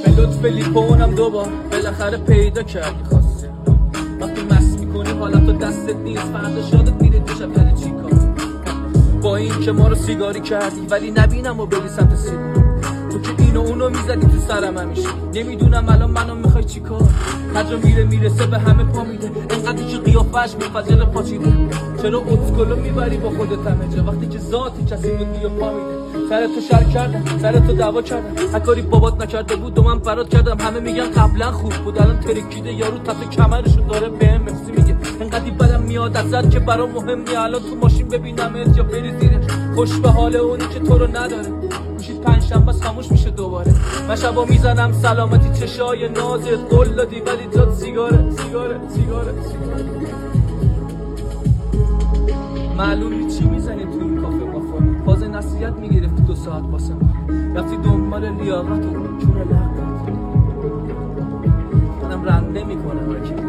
به لطف لیپونم دوبار بالاخره پیدا کردی خواسته. وقتی مست میکنی حالت تو دستت نیست، فردا شادت میره دیشب کردی چی کار. با این که ما رو سیگاری کردی ولی نبینم و بری سمت سیگار. تو که اینو اونو میزدی تو سرم همیشه، نمیدونم الان منو میخوای چی کار. هر جا میرسه به همه پا میده، انقدر که قیافش منفجر پاچیده. چرا اتکلو میبری با خودت همه جا وقتی که ذاتی کسی بودی و پا میده. سر تو شر کردم، سر تو دعوا کردم، هر کاری بابات نکرده بود و من فراد کردم. همه میگن قبلا خوب بود الان ترکیده، یارو تحت کمرشو داره بهم مفسی میگه. انقدی بدم میاد ازت که برام مهم نی الان تو ماشین ببینمت یا بری زیرش. خوش به حال اونی که تو رو نداره، میشید پنجشنبه خاموش میشه دوباره. من شبا میزنم سلامتی چشای نازت، قول دادی ولی جات سیگاره سیگاره سیگاره سیگاره. معلوم چی میزنی تو این کافه مافا، باز نصیحت میگرفتی 2 ساعت واسه ما، رفتی دنبال لیاقت و جون لقت. منم رنده میکنم